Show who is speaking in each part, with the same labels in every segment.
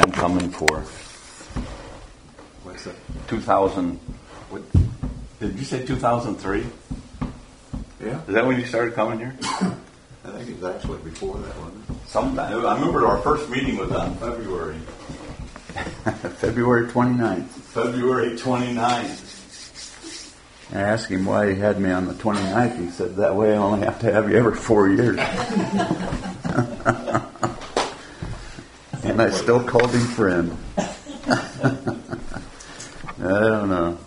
Speaker 1: time coming for
Speaker 2: What's that?
Speaker 1: 2000. What, did you say 2003?
Speaker 2: Yeah.
Speaker 1: Is that when you started coming here?
Speaker 2: I think it was actually before that, wasn't it?
Speaker 1: Sometime. I remember our first meeting was on February.
Speaker 3: February 29th.
Speaker 1: February 29th.
Speaker 3: I asked him why he had me on the 29th. He said, that way I only have to have you every 4 years. And I still called him friend. I don't know.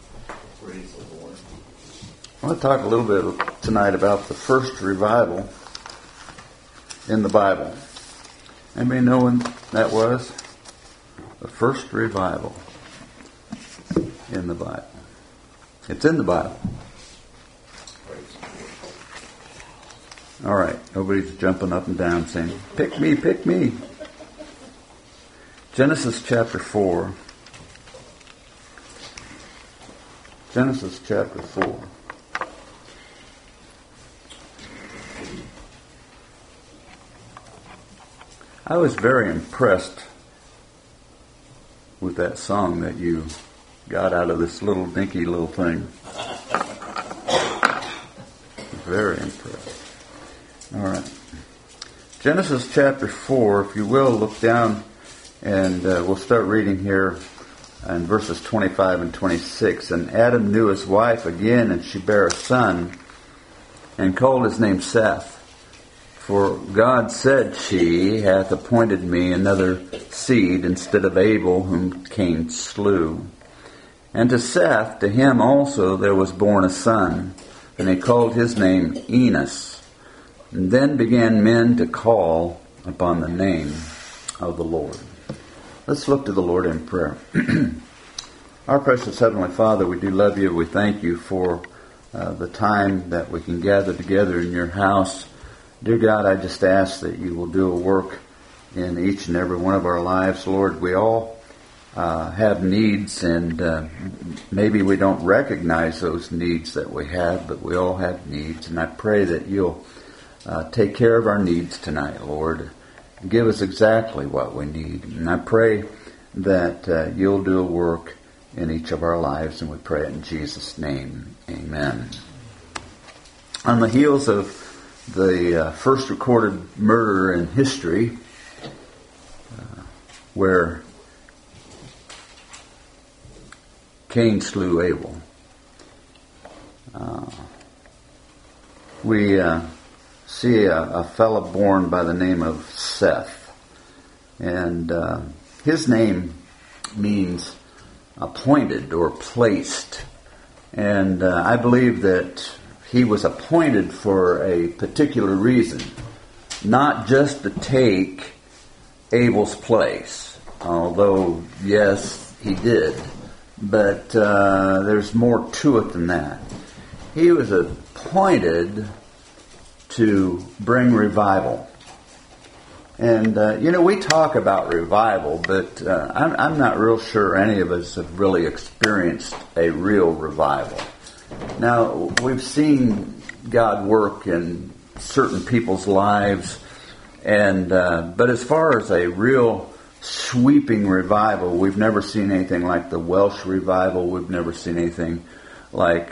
Speaker 3: I want to talk a little bit tonight about the first revival in the Bible. Anybody know when that was? The first revival in the Bible. It's in the Bible. All right. Nobody's jumping up and down saying, pick me, pick me. Genesis chapter 4. Genesis chapter 4. I was very impressed with that song that you got out of this little dinky little thing. Very impressed. All right. Genesis chapter 4, if you will, look down and we'll start reading here in verses 25 and 26. And Adam knew his wife again, and she bare a son, and called his name Seth. For God said, she hath appointed me another seed instead of Abel, whom Cain slew. And to Seth, to him also there was born a son, and he called his name Enos. And then began men to call upon the name of the Lord. Let's look to the Lord in prayer. Our precious Heavenly Father, we do love you. We thank you for the time that we can gather together in your house. Dear God, I just ask that you will do a work in each and every one of our lives. Lord, we all have needs, and maybe we don't recognize those needs that we have, but we all have needs. And I pray that you'll take care of our needs tonight, Lord. Give us exactly what we need. And I pray that you'll do a work in each of our lives, and we pray it in Jesus' name. Amen. On the heels of the first recorded murder in history, where Cain slew Abel, we see a fellow born by the name of Seth. And his name means appointed or placed. And I believe that he was appointed for a particular reason, not just to take Abel's place, although, yes, he did. But there's more to it than that. He was appointed to bring revival. And, we talk about revival, but I'm not real sure any of us have really experienced a real revival. Now, we've seen God work in certain people's lives, and but as far as a real sweeping revival, we've never seen anything like the Welsh revival. We've never seen anything like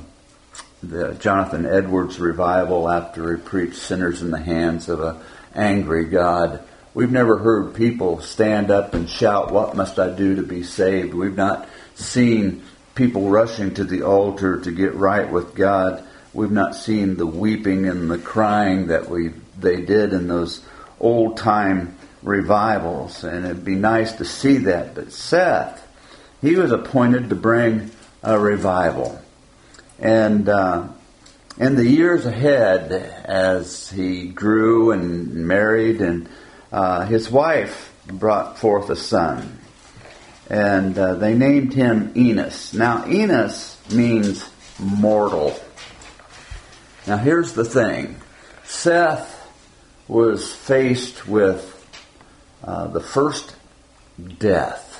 Speaker 3: the Jonathan Edwards revival after he preached sinners in the hands of an angry God. We've never heard people stand up and shout, "What must I do to be saved?" We've not seen people rushing to the altar to get right with God. We've not seen the weeping and the crying that they did in those old time revivals, and it'd be nice to see that. But Seth, he was appointed to bring a revival. And in the years ahead, as he grew and married, and his wife brought forth a son. And they named him Enos. Now, Enos means mortal. Now, here's the thing. Seth was faced with the first death.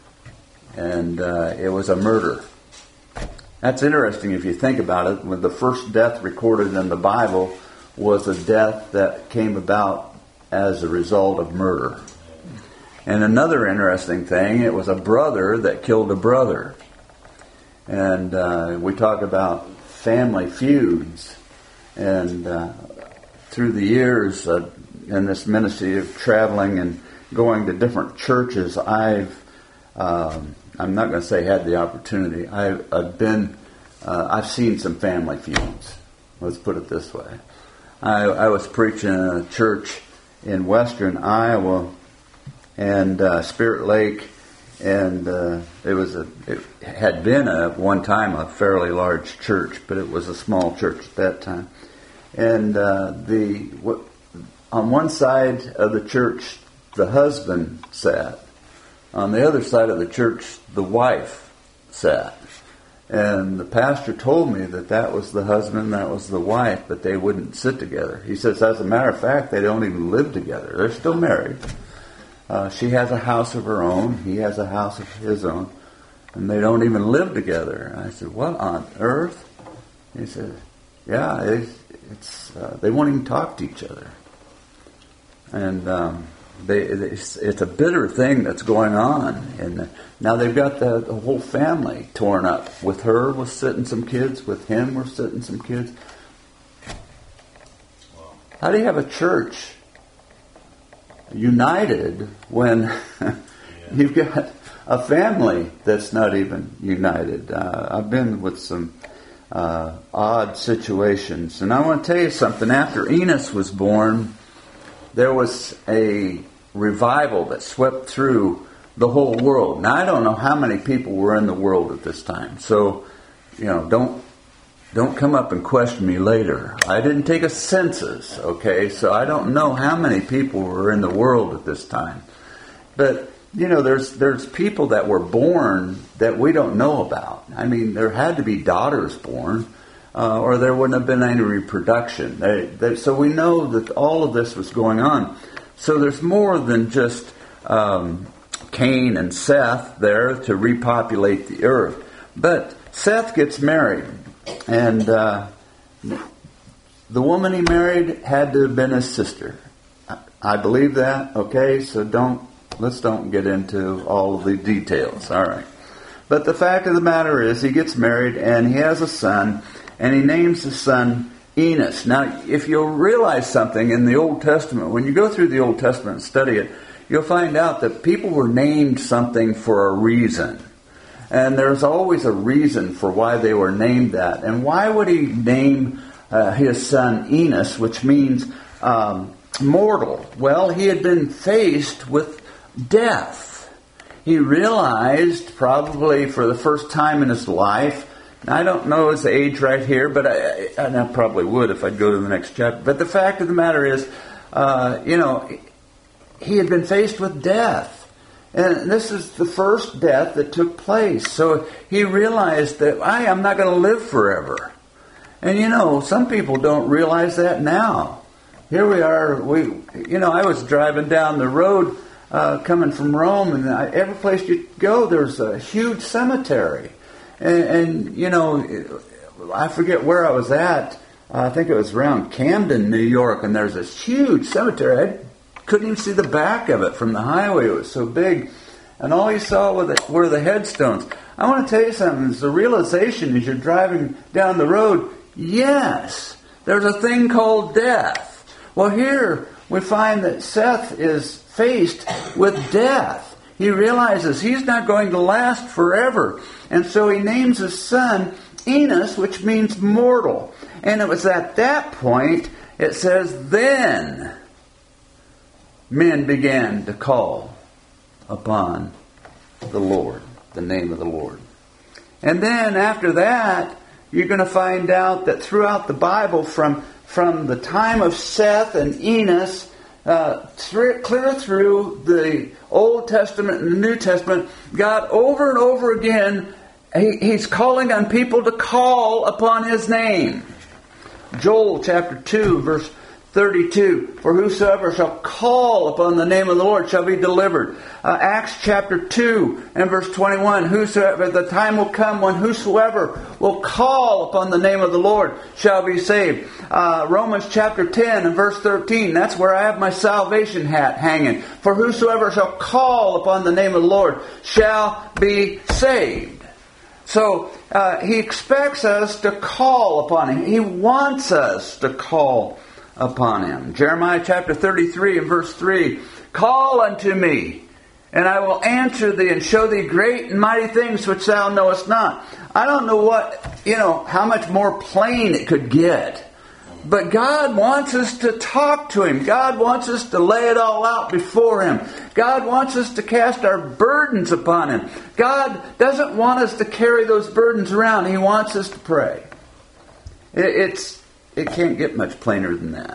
Speaker 3: And it was a murder. That's interesting if you think about it. When the first death recorded in the Bible was a death that came about as a result of murder. And another interesting thing, it was a brother that killed a brother. And we talk about family feuds. And through the years in this ministry of traveling and going to different churches, I'm not going to say had the opportunity. I've seen some family feuds. Let's put it this way. I was preaching in a church in western Iowa and Spirit Lake, and it had been at one time a fairly large church, but it was a small church at that time. And on one side of the church, the husband sat. On the other side of the church, the wife sat. And the pastor told me that was the husband, that was the wife, but they wouldn't sit together. He says, as a matter of fact, they don't even live together. They're still married. She has a house of her own. He has a house of his own. And they don't even live together. I said, what on earth? He said, yeah, they won't even talk to each other. And it's a bitter thing that's going on. And now they've got the whole family torn up. With her was sitting some kids. With him were sitting some kids. How do you have a church united when you've got a family that's not even united? I've been with some odd situations. And I want to tell you something. After Enos was born, there was a revival that swept through the whole world. Now, I don't know how many people were in the world at this time. So, don't come up and question me later. I didn't take a census, okay? So I don't know how many people were in the world at this time. But, there's people that were born that we don't know about. I mean, there had to be daughters born, or there wouldn't have been any reproduction. So we know that all of this was going on. So there's more than just Cain and Seth there to repopulate the earth. But Seth gets married, and the woman he married had to have been his sister. I believe that, okay? So let's don't get into all of the details, all right? But the fact of the matter is, he gets married, and he has a son, and he names his son Enos. Now, if you'll realize something in the Old Testament, when you go through the Old Testament and study it, you'll find out that people were named something for a reason. And there's always a reason for why they were named that. And why would he name his son Enos, which means mortal? Well, he had been faced with death. He realized, probably for the first time in his life, I don't know his age right here, but I probably would if I'd go to the next chapter. But the fact of the matter is, he had been faced with death. And this is the first death that took place. So he realized that I'm not going to live forever. And some people don't realize that now. Here we are. I was driving down the road coming from Rome, and every place you go, there's a huge cemetery. And I forget where I was at. I think it was around Camden, New York, and there's this huge cemetery. I couldn't even see the back of it from the highway. It was so big. And all you saw were the headstones. I want to tell you something. It's the realization as you're driving down the road, yes, there's a thing called death. Well, here we find that Seth is faced with death. He realizes he's not going to last forever. And so he names his son Enos, which means mortal. And it was at that point, it says, then men began to call upon the Lord, the name of the Lord. And then after that, you're going to find out that throughout the Bible, from the time of Seth and Enos, clear through the Old Testament and the New Testament, God over and over again, He's calling on people to call upon His name. Joel chapter 2, verse 32, for whosoever shall call upon the name of the Lord shall be delivered. Acts chapter 2 and verse 21, whosoever, the time will come when whosoever will call upon the name of the Lord shall be saved. Romans chapter 10 and verse 13, that's where I have my salvation hat hanging. For whosoever shall call upon the name of the Lord shall be saved. So he expects us to call upon Him. He wants us to call upon Him. Jeremiah chapter 33 and verse 3, call unto me, and I will answer thee and show thee great and mighty things which thou knowest not. I don't know how much more plain it could get. But God wants us to talk to Him. God wants us to lay it all out before Him. God wants us to cast our burdens upon Him. God doesn't want us to carry those burdens around. He wants us to pray. It can't get much plainer than that.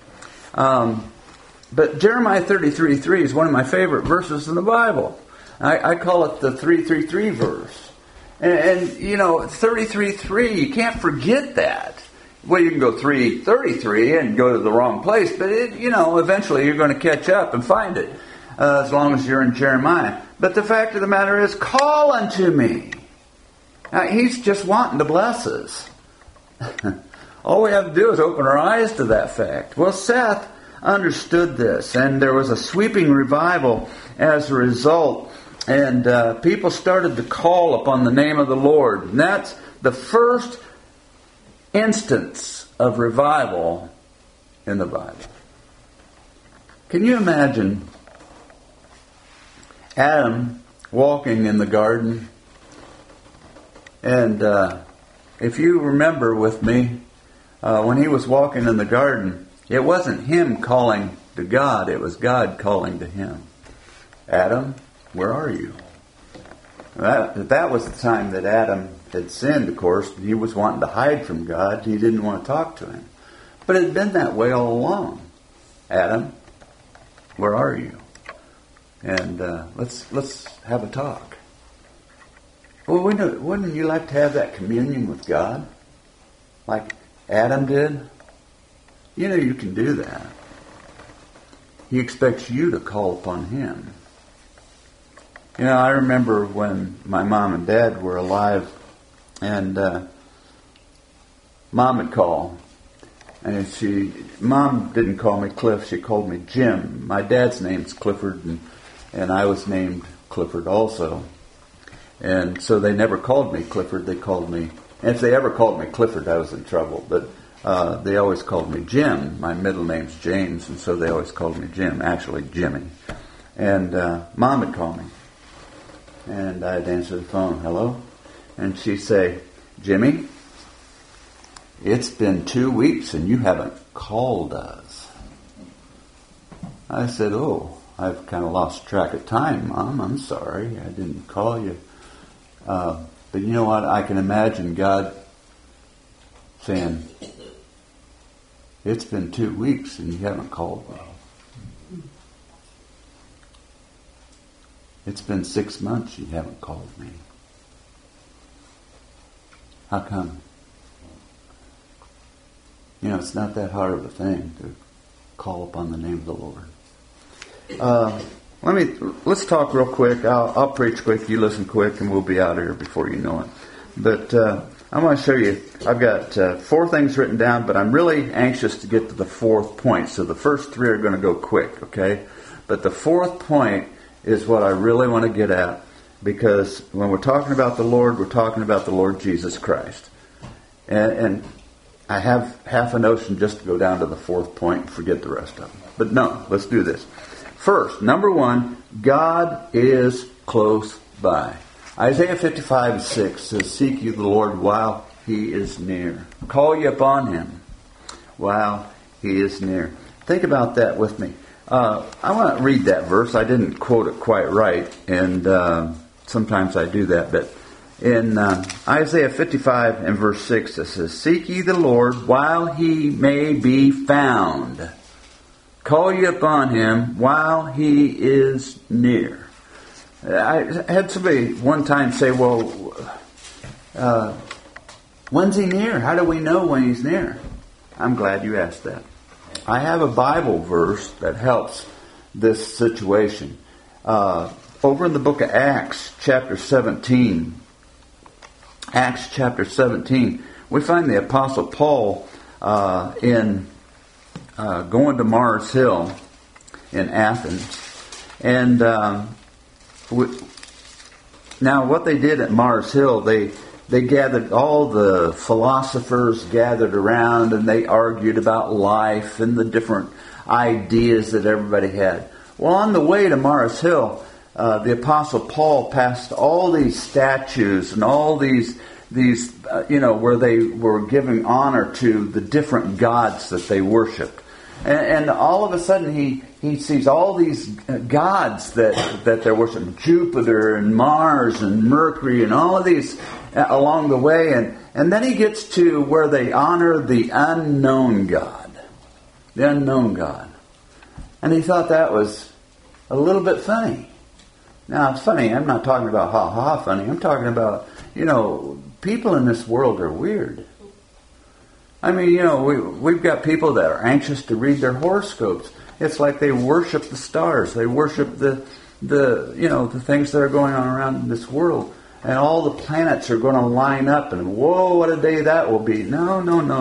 Speaker 3: But Jeremiah 33:3 is one of my favorite verses in the Bible. I call it the 333 verse. And 33:3, you can't forget that. Well, you can go 333 and go to the wrong place, but eventually you're going to catch up and find it, as long as you're in Jeremiah. But the fact of the matter is, call unto me. Now, He's just wanting to bless us. All we have to do is open our eyes to that fact. Well, Seth understood this, and there was a sweeping revival as a result, and people started to call upon the name of the Lord. And that's the first instance of revival in the Bible. Can you imagine Adam walking in the garden? And if you remember with me, when he was walking in the garden, it wasn't him calling to God, it was God calling to him. Adam, where are you? That was the time that Adam had sinned, of course. He was wanting to hide from God. He didn't want to talk to Him. But it had been that way all along. Adam, where are you? And let's have a talk. Well, wouldn't you like to have that communion with God? Like Adam did? You can do that. He expects you to call upon Him. I remember when my mom and dad were alive, and Mom would call, and Mom didn't call me Cliff, she called me Jim. My dad's name's Clifford, and I was named Clifford also. And so they never called me Clifford, they called me, and if they ever called me Clifford, I was in trouble, but they always called me Jim. My middle name's James, and so they always called me Jim, actually Jimmy. And Mom would call me. And I'd answer the phone, hello? And she'd say, Jimmy, it's been 2 weeks and you haven't called us. I said, oh, I've kind of lost track of time, Mom. I'm sorry. I didn't call you. But you know what? I can imagine God saying, it's been 2 weeks and you haven't called me. It's been 6 months you haven't called me. How come? It's not that hard of a thing to call upon the name of the Lord. Let's talk real quick. I'll preach quick, you listen quick, and we'll be out of here before you know it. But I want to show you, I've got 4 things written down, but I'm really anxious to get to the 4th point. So the first 3 are going to go quick, okay? But the 4th point is what I really want to get at, because when we're talking about the Lord, we're talking about the Lord Jesus Christ. And I have half a notion just to go down to the 4th point and forget the rest of them. But no, let's do this. First, number 1, God is close by. Isaiah 55:6 says, seek ye the Lord while He is near. Call ye upon Him while He is near. Think about that with me. I want to read that verse. I didn't quote it quite right, and sometimes I do that. But in Isaiah 55 and verse 6, it says, seek ye the Lord while He may be found. Call ye upon Him while He is near. I had somebody one time say, well, when's He near? How do we know when He's near? I'm glad you asked that. I have a Bible verse that helps this situation. Over in the book of Acts, chapter 17, we find the Apostle Paul in going to Mars Hill in Athens. And now what they did at Mars Hill, they gathered, all the philosophers gathered around, and they argued about life and the different ideas that everybody had. Well, on the way to Mars Hill, the Apostle Paul passed all these statues and all these where they were giving honor to the different gods that they worshipped. And all of a sudden he sees all these gods that they're worshiping, Jupiter and Mars and Mercury and all of these along the way. And then he gets to where they honor the unknown God. The unknown God. And he thought that was a little bit funny. Now, it's funny. I'm not talking about ha-ha funny. I'm talking about, people in this world are weird. I mean, we've got people that are anxious to read their horoscopes. It's like they worship the stars. They worship the things that are going on around this world. And all the planets are going to line up, and whoa, what a day that will be. No.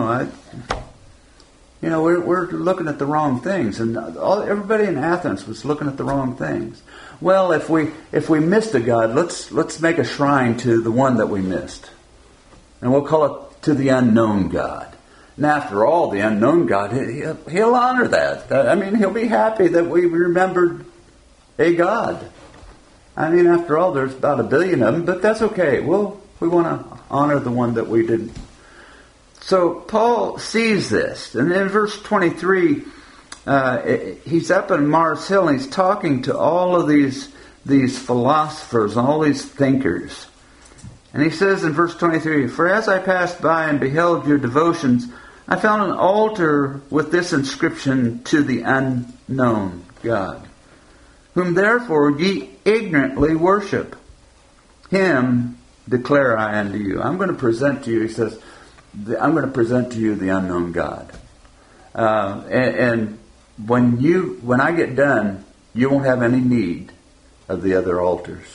Speaker 3: We're looking at the wrong things, and everybody in Athens was looking at the wrong things. Well, if we missed a god, let's make a shrine to the one that we missed, and we'll call it to the unknown God. And after all, the unknown God, he'll honor that. I mean, he'll be happy that we remembered a God. I mean, after all, there's about 1 billion of them, but that's okay. We want to honor the one that we didn't. So Paul sees this, and in verse 23, he's up in Mars Hill, and he's talking to all of these philosophers, all these thinkers. And he says in verse 23, "For as I passed by and beheld your devotions, I found an altar with this inscription, to the unknown God, whom therefore ye ignorantly worship. Him declare I unto you." I'm going to present to you, he says, I'm going to present to you the unknown God. And when I get done, you won't have any need of the other altars.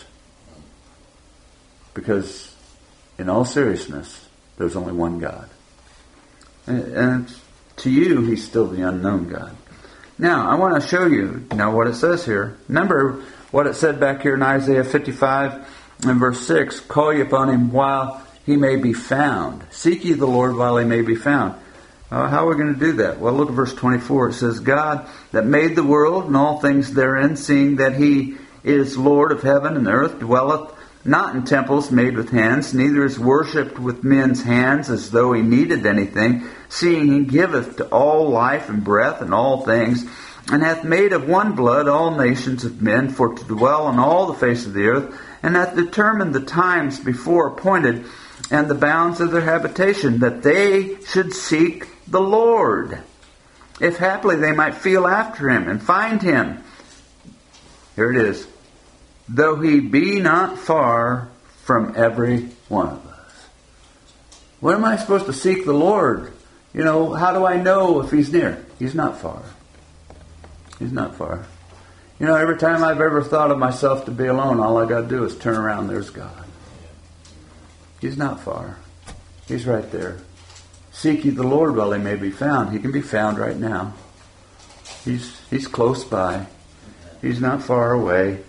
Speaker 3: Because in all seriousness, there's only one God. And to you, he's still the unknown God. Now, I want to show you now what it says here. Remember what it said back here in Isaiah 55 and verse 6. "Call ye upon him while he may be found. Seek ye the Lord while he may be found." How are we going to do that? Well, look at verse 24. It says, "God that made the world and all things therein, seeing that he is Lord of heaven and earth, dwelleth not in temples made with hands, neither is worshipped with men's hands as though he needed anything, seeing he giveth to all life and breath and all things, and hath made of one blood all nations of men for to dwell on all the face of the earth, and hath determined the times before appointed and the bounds of their habitation, that they should seek the Lord, if haply they might feel after him and find him." Here it is. "Though he be not far from every one of us." When am I supposed to seek the Lord? How do I know if he's near? He's not far. He's not far. Every time I've ever thought of myself to be alone, all I got to do is turn around, there's God. He's not far. He's right there. "Seek ye the Lord while he may be found." He can be found right now. He's close by. He's not far away.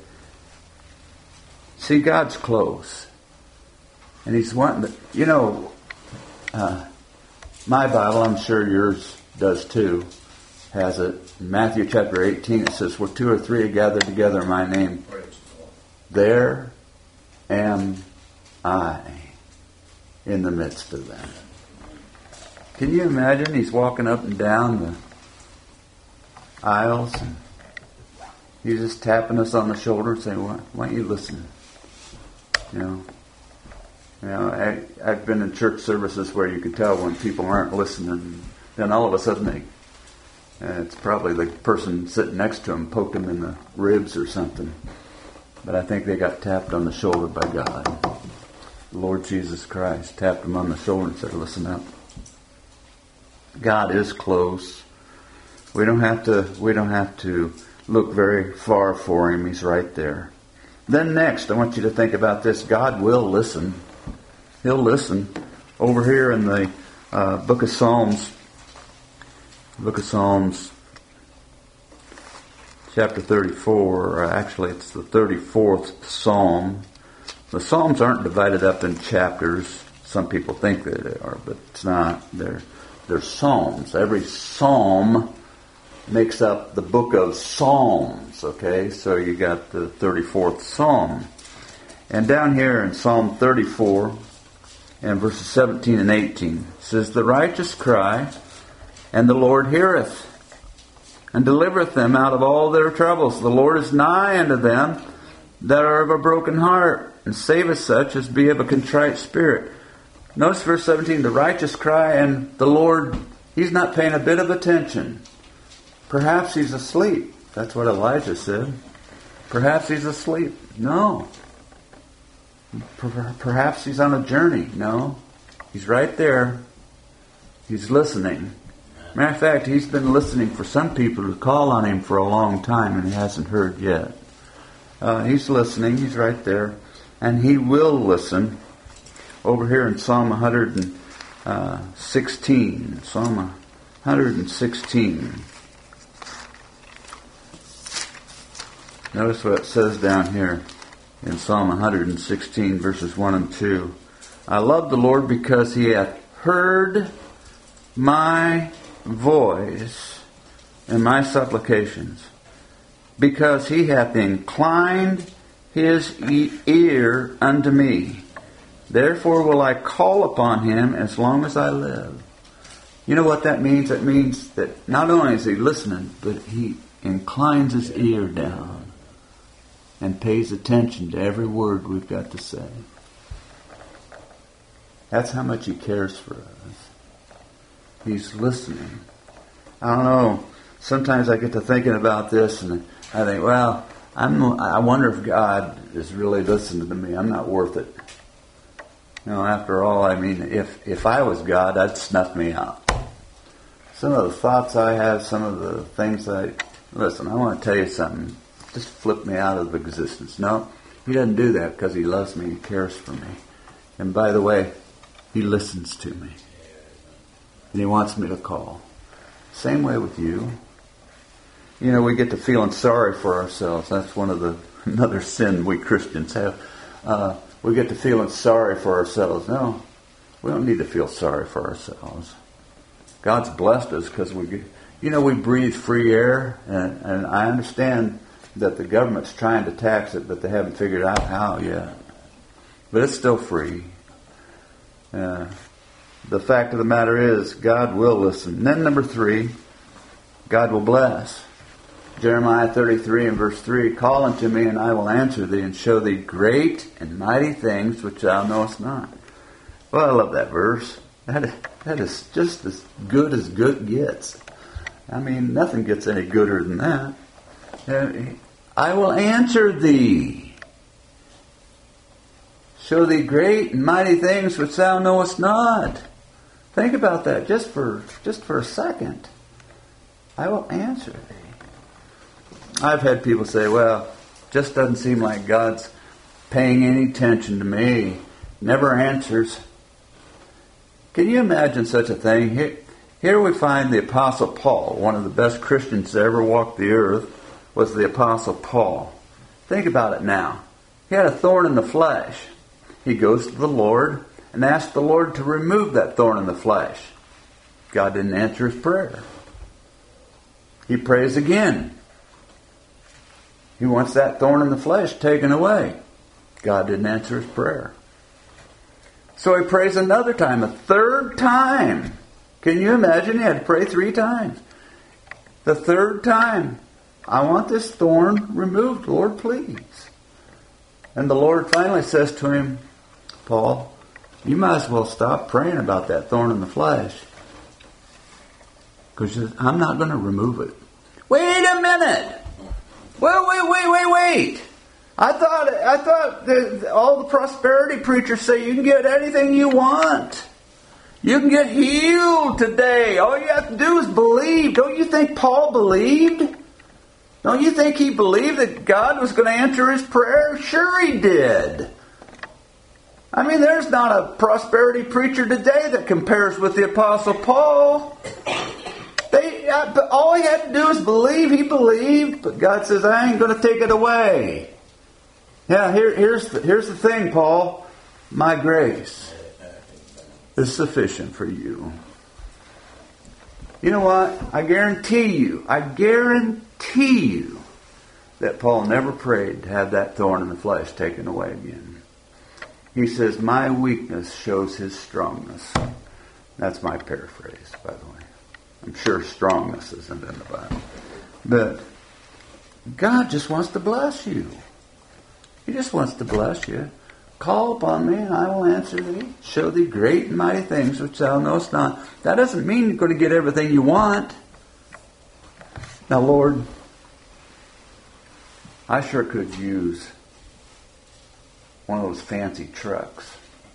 Speaker 3: See, God's close. And he's wanting to, my Bible, I'm sure yours does too, has it. In Matthew chapter 18, it says, "Where 2 or 3 are gathered together in my name, there am I in the midst of them." Can you imagine? He's walking up and down the aisles, and he's just tapping us on the shoulder and saying, why don't you listen? I've been in church services where you can tell when people aren't listening. Then all of a sudden it's probably the person sitting next to him poked him in the ribs or something. But I think they got tapped on the shoulder by God. The Lord Jesus Christ tapped him on the shoulder and said, "Listen up." God is close. We don't have to look very far for him. He's right there. Then next, I want you to think about this. God will listen. He'll listen. Over here in the book of Psalms, chapter 34, or actually it's the 34th Psalm. The Psalms aren't divided up in chapters. Some people think that they are, but it's not. They're Psalms. Every Psalm makes up the book of Psalms, okay? So you got the 34th Psalm. And down here in Psalm 34, and verses 17 and 18, it says, "The righteous cry, and the Lord heareth, and delivereth them out of all their troubles. The Lord is nigh unto them that are of a broken heart, and saveth such as be of a contrite spirit." Notice verse 17, the righteous cry, and the Lord, He's not paying a bit of attention. Perhaps He's asleep. That's what Elijah said. Perhaps He's asleep. No. Perhaps He's on a journey. No. He's right there. He's listening. Matter of fact, He's been listening for some people to call on Him for a long time, and He hasn't heard yet. He's listening. He's right there. And He will listen. Over here in Psalm 116. Psalm 116. Notice what it says down here in Psalm 116, verses 1 and 2. "I love the Lord because He hath heard my voice and my supplications, because He hath inclined His ear unto me. Therefore will I call upon Him as long as I live." You know what that means? It means that not only is He listening, but He inclines His ear down and pays attention to every word we've got to say. That's how much He cares for us. He's listening. I don't know. Sometimes I get to thinking about this and I think, well, I wonder if God is really listening to me. I'm not worth it. You know, after all, I mean, if I was God, I'd snuff me out. Some of the thoughts I have, some of the things listen, I want to tell you something. Just flip me out of existence. No, He doesn't do that because He loves me. He cares for me. And by the way, He listens to me. And He wants me to call. Same way with you. You know, we get to feeling sorry for ourselves. That's another sin we Christians have. We get to feeling sorry for ourselves. No, we don't need to feel sorry for ourselves. God's blessed us because we breathe free air, and I understand that the government's trying to tax it, but they haven't figured out how yet. But it's still free. The fact of the matter is, God will listen. And then number 3, God will bless. Jeremiah 33 and verse 3, "Call unto me, and I will answer thee, and show thee great and mighty things which thou knowest not." Well, I love that verse. That is just as good gets. I mean, nothing gets any gooder than that. "I will answer thee. Show thee great and mighty things which thou knowest not." Think about that just for a second. I will answer thee. I've had people say, well, just doesn't seem like God's paying any attention to me. Never answers. Can you imagine such a thing? Here we find the Apostle Paul, one of the best Christians to ever walk the earth, was the Apostle Paul. Think about it now. He had a thorn in the flesh. He goes to the Lord and asks the Lord to remove that thorn in the flesh. God didn't answer his prayer. He prays again. He wants that thorn in the flesh taken away. God didn't answer his prayer. So he prays another time, a third time. Can you imagine? He had to pray 3 times. The third time, "I want this thorn removed, Lord, please." And the Lord finally says to him, "Paul, you might as well stop praying about that thorn in the flesh, because I'm not going to remove it." Wait a minute! Wait! I thought that all the prosperity preachers say you can get anything you want. You can get healed today. All you have to do is believe. Don't you think Paul believed? Don't you think he believed that God was going to answer his prayer? Sure he did. I mean, there's not a prosperity preacher today that compares with the Apostle Paul. All he had to do is believe. He believed, but God says, I ain't going to take it away. Yeah, here's the thing, Paul. My grace is sufficient for you. You know what? I guarantee you that Paul never prayed to have that thorn in the flesh taken away again. He says, my weakness shows his strongness. That's my paraphrase, by the way. I'm sure strongness isn't in the Bible. But God just wants to bless you. He just wants to bless you. Call upon me and I will answer thee. Show thee great and mighty things which thou knowest not. That doesn't mean you're going to get everything you want. Now, Lord, I sure could use one of those fancy trucks.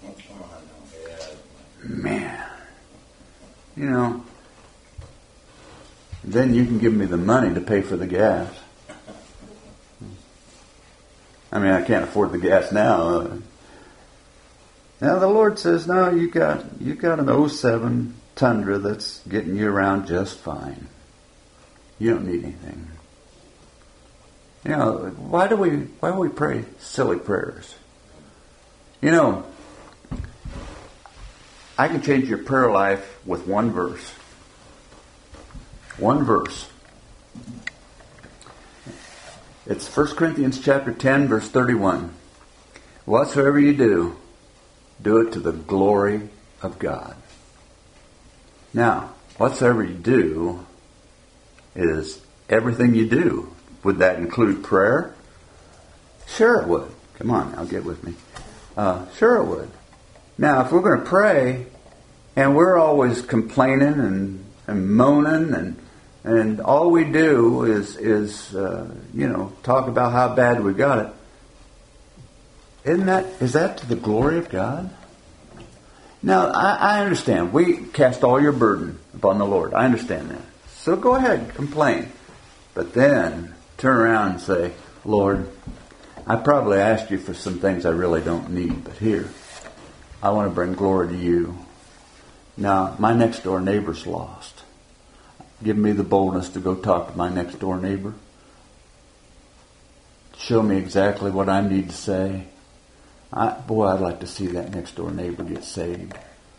Speaker 3: Man. You know, then you can give me the money to pay for the gas. I mean, I can't afford the gas now. Now the Lord says, no, you got an 07 Tundra that's getting you around just fine. You don't need anything. You know, why do we pray silly prayers? You know, I can change your prayer life with one verse. One verse. It's 1 Corinthians chapter 10, verse 31. Whatsoever you do, do it to the glory of God. Now, whatsoever you do is everything you do. Would that include prayer? Sure it would. Come on now, get with me. Sure it would. Now, if we're going to pray and we're always complaining and moaning and all we do is talk about how bad we got it, is that to the glory of God? Now, I understand. We cast all your burden upon the Lord. I understand that. So go ahead, complain. But then turn around and say, Lord, I probably asked you for some things I really don't need, but here, I want to bring glory to you. Now, my next door neighbor's lost. Give me the boldness to go talk to my next door neighbor. Show me exactly what I need to say. I'd like to see that next door neighbor get saved.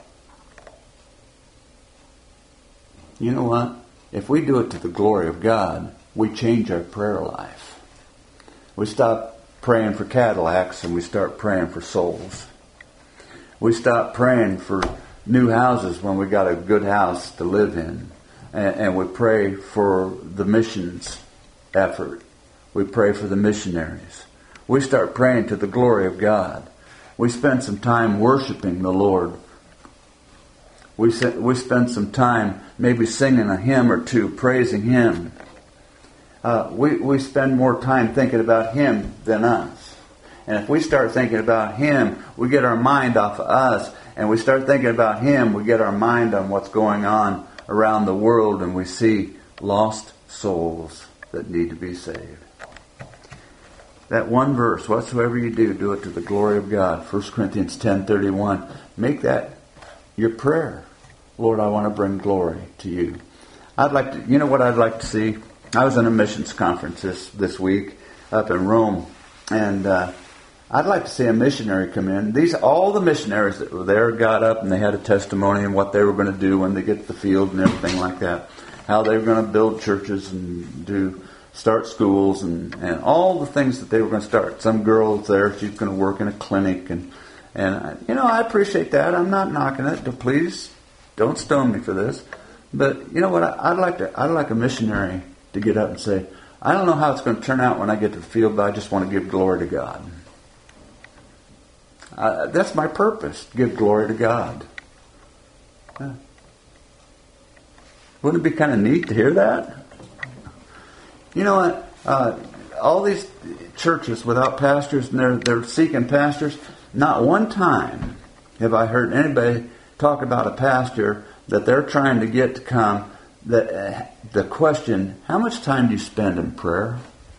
Speaker 3: You know what? If we do it to the glory of God, we change our prayer life. We stop praying for Cadillacs and we start praying for souls. We stop praying for new houses when we got a good house to live in. And we pray for the missions effort. We pray for the missionaries. We start praying to the glory of God. We spend some time worshiping the Lord. We spend some time maybe singing a hymn or two, praising Him. We spend more time thinking about Him than us. And if we start thinking about Him, we get our mind off of us. And we start thinking about Him, we get our mind on what's going on around the world, and we see lost souls that need to be saved. That one verse, whatsoever you do, do it to the glory of God. 1 Corinthians 10:31. Make that your prayer. Lord, I want to bring glory to you. You know what I'd like to see? I was in a missions conference this week up in Rome, and I'd like to see a missionary come in. All the missionaries that were there got up and they had a testimony on what they were going to do when they get to the field and everything like that. How they were going to build churches and start schools and all the things that they were going to start. Some girl's there, she's going to work in a clinic and I appreciate that. I'm not knocking it. Please don't stone me for this. But you know what? I'd like a missionary to get up and say, I don't know how it's going to turn out when I get to the field, but I just want to give glory to God. That's my purpose, to give glory to God. Wouldn't it be kind of neat to hear that? You know what? All these churches without pastors, and they're seeking pastors. Not one time have I heard anybody talk about a pastor that they're trying to get to come, the question, how much time do you spend in prayer?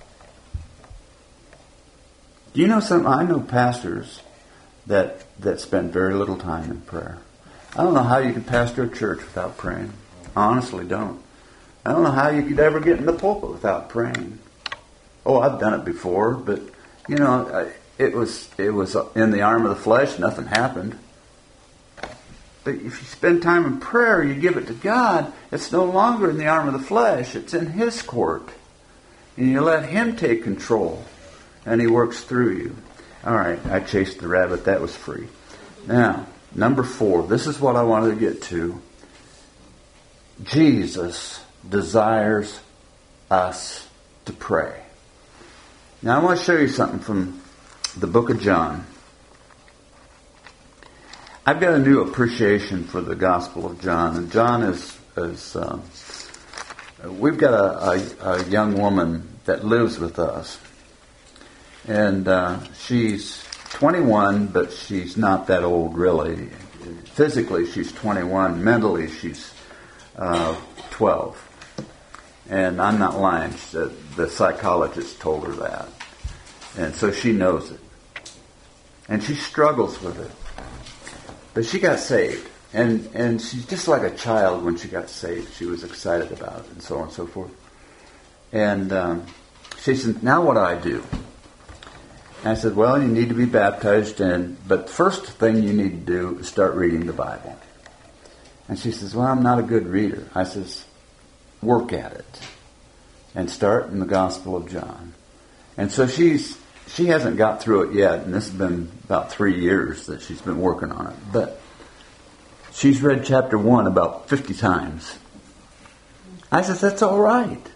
Speaker 3: Do you know something? I know pastors that spend very little time in prayer. I don't know how you can pastor a church without praying. I honestly don't. I don't know how you could ever get in the pulpit without praying. Oh, I've done it before, but it was in the arm of the flesh. Nothing happened. But if you spend time in prayer, you give it to God. It's no longer in the arm of the flesh. It's in His court, and you let Him take control, and He works through you. All right, I chased the rabbit. That was free. Now, number 4. This is what I wanted to get to. Jesus desires us to pray. Now I want to show you something from the book of John. I've got a new appreciation for the Gospel of John, and John is we've got a young woman that lives with us, and she's 21, but she's not that old really. Physically, she's 21. Mentally, she's 12. And I'm not lying. The psychologist told her that. And so she knows it. And she struggles with it. But she got saved. And she's just like a child when she got saved. She was excited about it and so on and so forth. And she said, now what do I do? And I said, well, you need to be baptized. But first thing you need to do is start reading the Bible. And she says, well, I'm not a good reader. I says, work at it. And start in the Gospel of John. And so she hasn't got through it yet. And this has been about 3 years that she's been working on it. But she's read chapter 1 about 50 times. I says, that's all right.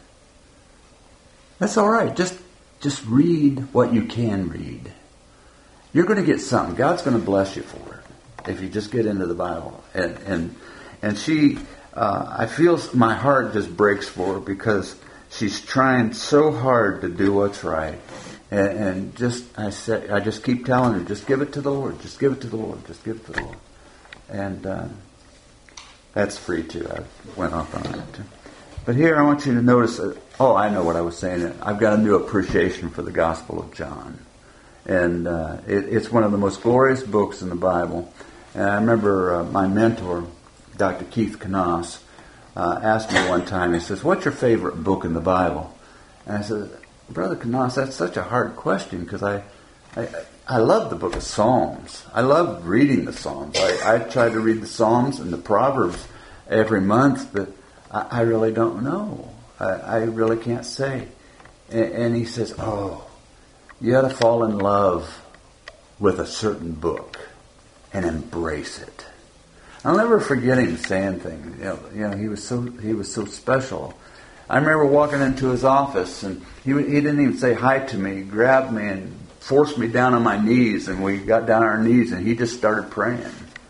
Speaker 3: That's all right. Just read what you can read. You're going to get something. God's going to bless you for it if you just get into the Bible. And she, I feel my heart just breaks for her because she's trying so hard to do what's right. And I just keep telling her, just give it to the Lord. Just give it to the Lord. Just give it to the Lord. And that's free too. I went off on that too. But here I want you to notice, I know what I was saying. I've got a new appreciation for the Gospel of John. And it's one of the most glorious books in the Bible. And I remember my mentor, Dr. Keith Knaus, asked me one time, he says, what's your favorite book in the Bible? And I said, Brother Knaus, that's such a hard question because I love the book of Psalms. I love reading the Psalms. I try to read the Psalms and the Proverbs every month, but I really don't know. I really can't say. And he says, you got to fall in love with a certain book and embrace it. I'll never forget him saying things. You know, he was so special. I remember walking into his office, and he didn't even say hi to me. He grabbed me and forced me down on my knees, and we got down on our knees, and he just started praying.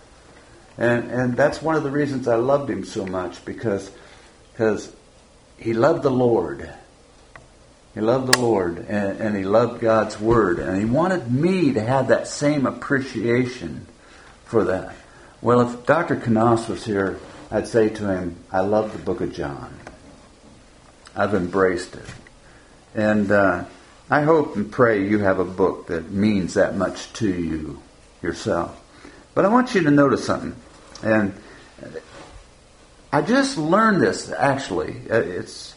Speaker 3: And that's one of the reasons I loved him so much, because he loved the Lord. He loved the Lord, and he loved God's Word, and he wanted me to have that same appreciation for that. Well, if Dr. Knaus was here, I'd say to him, I love the book of John. I've embraced it. And I hope and pray you have a book that means that much to you yourself. But I want you to notice something. And I just learned this, actually. It's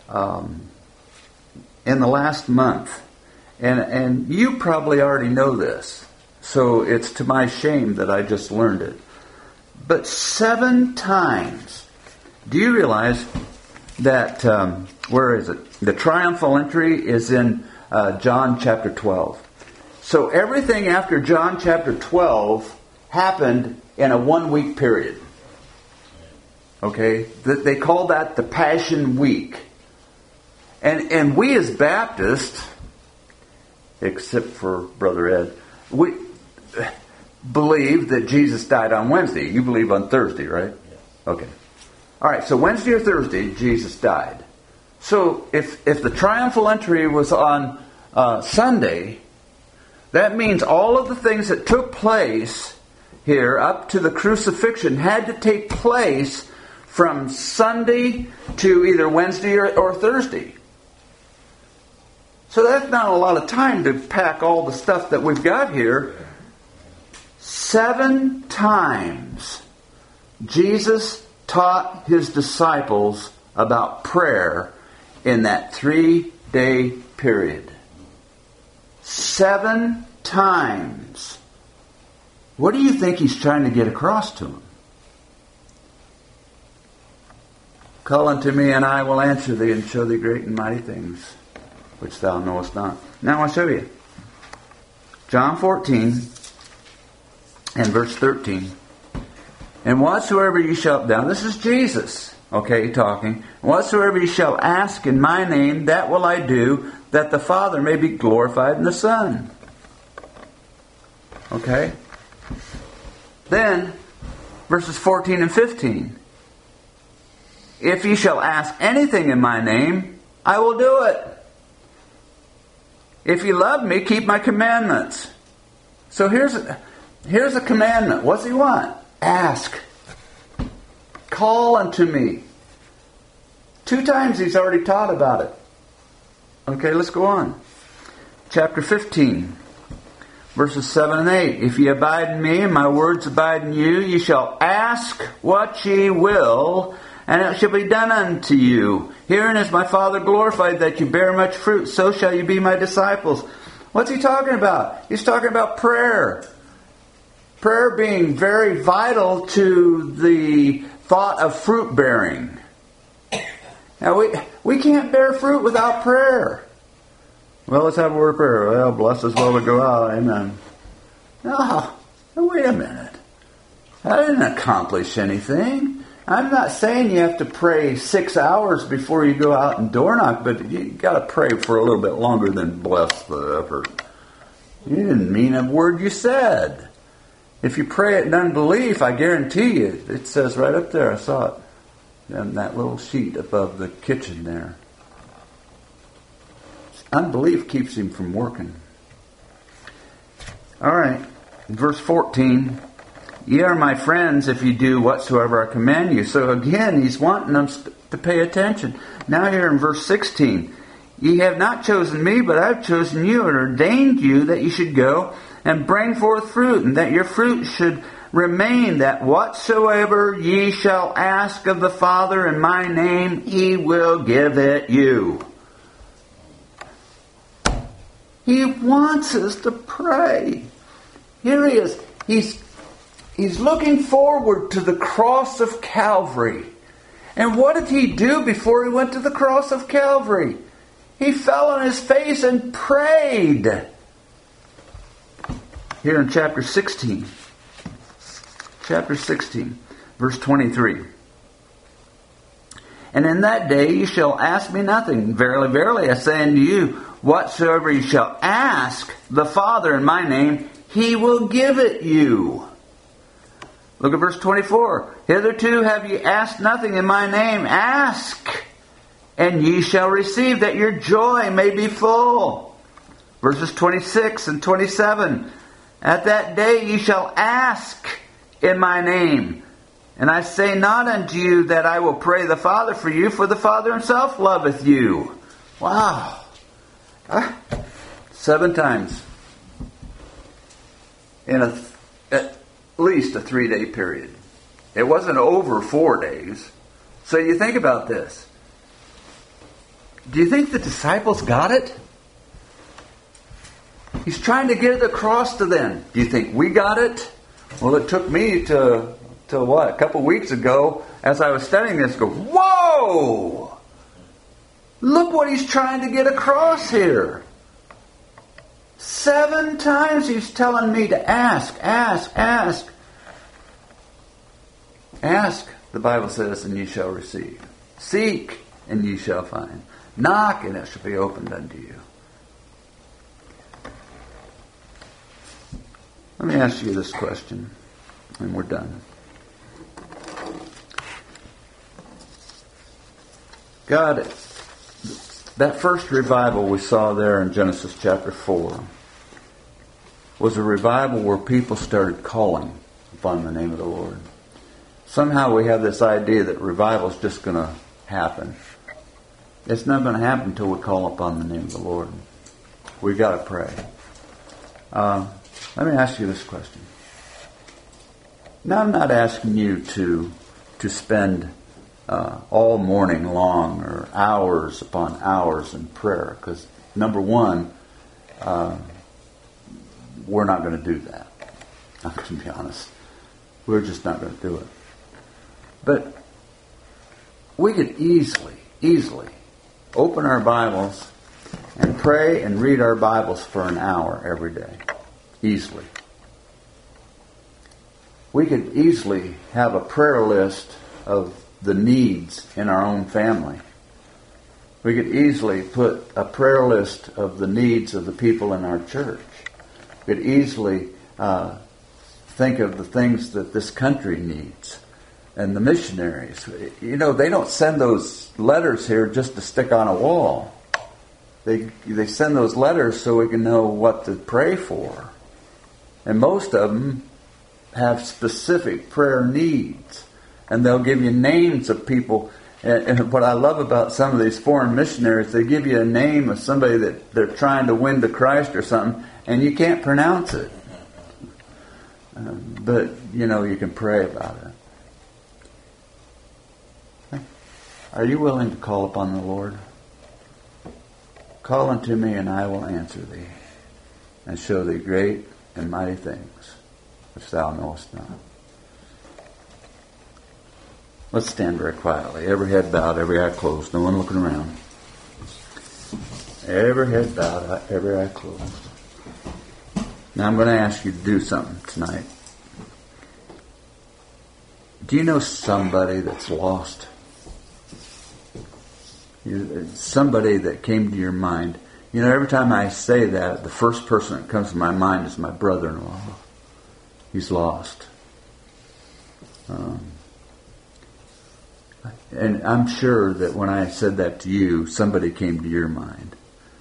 Speaker 3: in the last month. And you probably already know this. So it's to my shame that I just learned it. But 7 times. Do you realize that, where is it? The triumphal entry is in John chapter 12. So everything after John chapter 12 happened in a 1-week period. Okay? They call that the Passion Week. And we as Baptists, except for Brother Ed, we believe that Jesus died on Wednesday. You believe on Thursday, right? Okay. All right, so Wednesday or Thursday, Jesus died. So if the triumphal entry was on Sunday, that means all of the things that took place here up to the crucifixion had to take place from Sunday to either Wednesday or Thursday. So that's not a lot of time to pack all the stuff that we've got here. 7 times Jesus taught his disciples about prayer in that 3-day period. 7 times. What do you think he's trying to get across to them? Call unto me, and I will answer thee, and show thee great and mighty things, which thou knowest not. Now I'll show you. John 14 and verse 13. And whatsoever ye shall... Now this is Jesus, okay, talking. Whatsoever ye shall ask in my name, that will I do, that the Father may be glorified in the Son. Okay? Then, verses 14 and 15. If ye shall ask anything in my name, I will do it. If ye love me, keep my commandments. So here's a commandment. What's he want? Ask. Call unto me. 2 times he's already taught about it. Okay, let's go on. Chapter 15, verses 7 and 8. If ye abide in me, and my words abide in you, ye shall ask what ye will, and it shall be done unto you. Herein is my Father glorified, that you bear much fruit. So shall you be my disciples. What's he talking about? He's talking about prayer. Prayer being very vital to the thought of fruit bearing. Now we can't bear fruit without prayer. Well, let's have a word of prayer. Well, bless us while we go out. Amen. No, wait a minute. That didn't accomplish anything. I'm not saying you have to pray 6 hours before you go out and door knock, but you got to pray for a little bit longer than bless the effort. You didn't mean a word you said. If you pray it in unbelief, I guarantee you, it says right up there, I saw it, on that little sheet above the kitchen there. Unbelief keeps him from working. All right, verse 14. Ye are my friends if you do whatsoever I command you. So again, he's wanting them to pay attention. Now here in verse 16. Ye have not chosen me, but I have chosen you and ordained you that you should go and bring forth fruit, and that your fruit should remain, that whatsoever ye shall ask of the Father in my name, he will give it you. He wants us to pray. Here he is. He's looking forward to the cross of Calvary. And what did he do before he went to the cross of Calvary? He fell on his face and prayed. Here in chapter 16. Chapter 16, verse 23. And in that day you shall ask me nothing. Verily, verily, I say unto you, whatsoever you shall ask the Father in my name, he will give it you. Look at verse 24. Hitherto have ye asked nothing in my name. Ask, and ye shall receive, that your joy may be full. Verses 26 and 27. At that day ye shall ask in my name. And I say not unto you that I will pray the Father for you, for the Father himself loveth you. Wow. 7 times. In at least a 3-day period. It wasn't over 4 days. So you think about this. Do you think the disciples got it? He's trying to get it across to them. Do you think we got it? Well, it took me to what? A couple weeks ago, as I was studying this, go, whoa! Look what he's trying to get across here. 7 times he's telling me to ask, ask, ask. Ask, the Bible says, and ye shall receive. Seek, and ye shall find. Knock, and it shall be opened unto you. Let me ask you this question, and we're done. God, that first revival we saw there in Genesis chapter 4 was a revival where people started calling upon the name of the Lord. Somehow we have this idea that revival is just going to happen. It's not going to happen until we call upon the name of the Lord. We've got to pray. Let me ask you this question. Now, I'm not asking you to spend all morning long or hours upon hours in prayer, because number one, we're not going to do that. I'm going to be honest. We're just not going to do it. But we could easily open our Bibles and pray and read our Bibles for an hour every day. Easily. We could easily have a prayer list of the needs in our own family. We could easily put a prayer list of the needs of the people in our church. We could easily think of the things that this country needs. And the missionaries. You know, they don't send those letters here just to stick on a wall. They send those letters so we can know what to pray for. And most of them have specific prayer needs. And they'll give you names of people. And what I love about some of these foreign missionaries, they give you a name of somebody that they're trying to win to Christ or something, and you can't pronounce it. But, you know, you can pray about it. Are you willing to call upon the Lord? Call unto me, and I will answer thee, and show thee great and mighty things, which thou knowest not. Let's stand very quietly. Every head bowed, every eye closed. No one looking around. Every head bowed, every eye closed. Now I'm going to ask you to do something tonight. Do you know somebody that's lost? Somebody that came to your mind. You know, every time I say that, the first person that comes to my mind is my brother-in-law. He's lost. And I'm sure that when I said that to you, somebody came to your mind.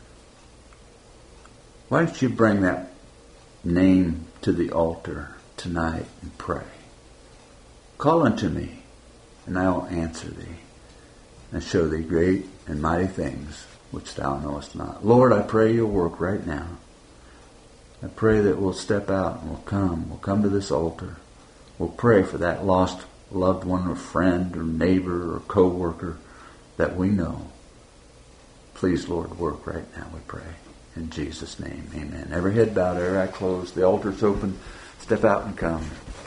Speaker 3: Why don't you bring that name to the altar tonight and pray? Call unto me, and I will answer thee, and show thee great and mighty things which thou knowest not. Lord, I pray you'll work right now. I pray that we'll step out and we'll come to this altar. We'll pray for that lost loved one or friend or neighbor or co-worker that we know. Please, Lord, work right now, we pray. In Jesus' name, amen. Every head bowed, every eye closed. The altar's open. Step out and come.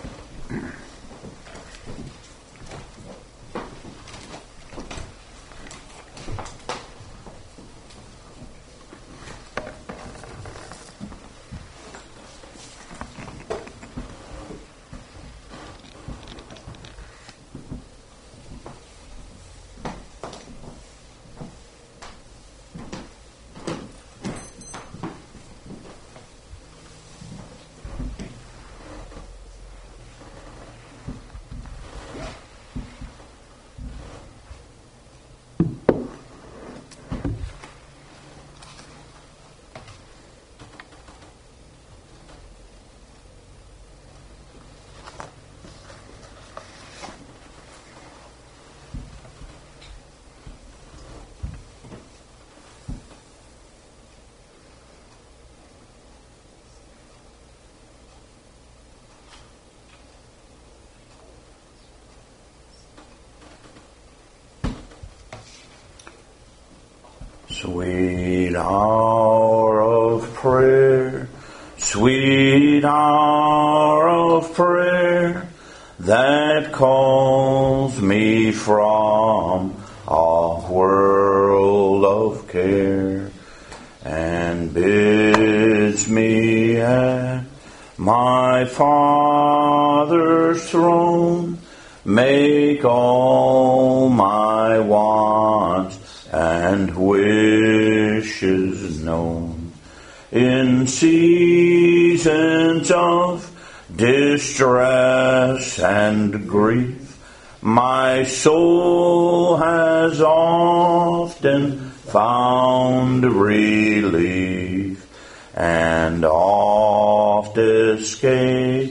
Speaker 4: Sweet hour of prayer, sweet hour of prayer, that calls me from a world of care, and bids me at my Father's throne make all my wants and wishes known. In seasons of distress and grief, my soul has often found relief, and oft escaped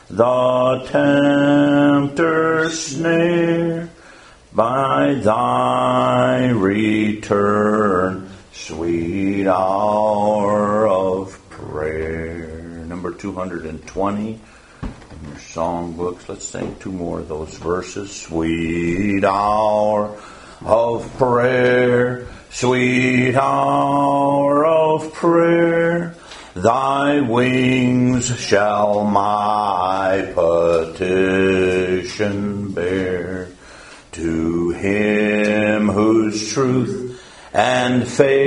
Speaker 4: the tempter's snare. By thy return, sweet hour of prayer. Number 220 in your songbooks. Let's sing two more of those verses. Sweet hour of prayer, sweet hour of prayer, thy wings shall my petition bear. To him whose truth and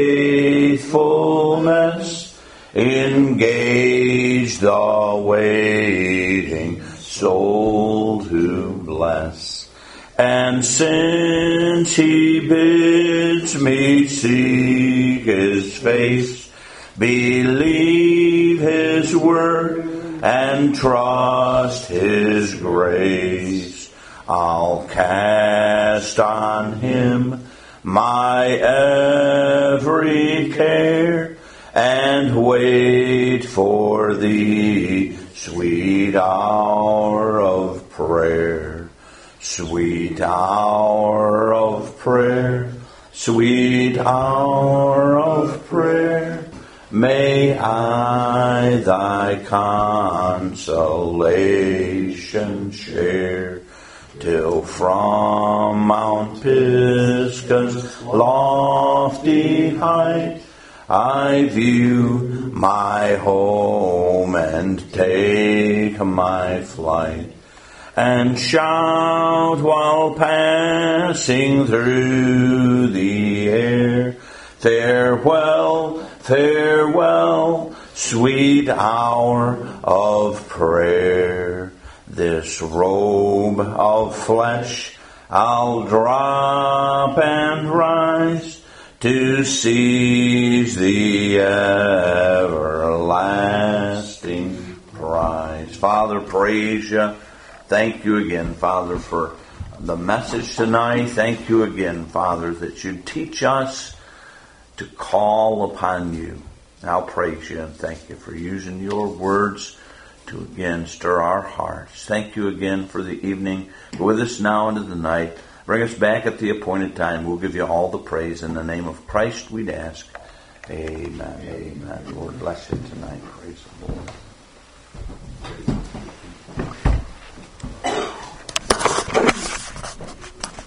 Speaker 4: faithfulness engage the waiting soul to bless. And since he bids me seek his face, believe his word, and trust his grace, I'll cast on him my every care, and wait for thee, sweet hour of prayer. Sweet hour of prayer, sweet hour of prayer, may I thy consolation share, till from Mount Pisgah's lofty height I view my home and take my flight, and shout while passing through the air, farewell, farewell, sweet hour of prayer. This robe of flesh I'll drop and rise, to seize the everlasting prize. Father, praise you. Thank you again, Father, for the message tonight. Thank you again, Father, that you teach us to call upon you. I'll praise you and thank you for using your words to again stir our hearts. Thank you again for the evening. Go with us now into the night. Bring us back at the appointed time. We'll give you all the praise. In the name of Christ we'd ask. Amen. Amen. Lord bless you tonight. Praise the Lord.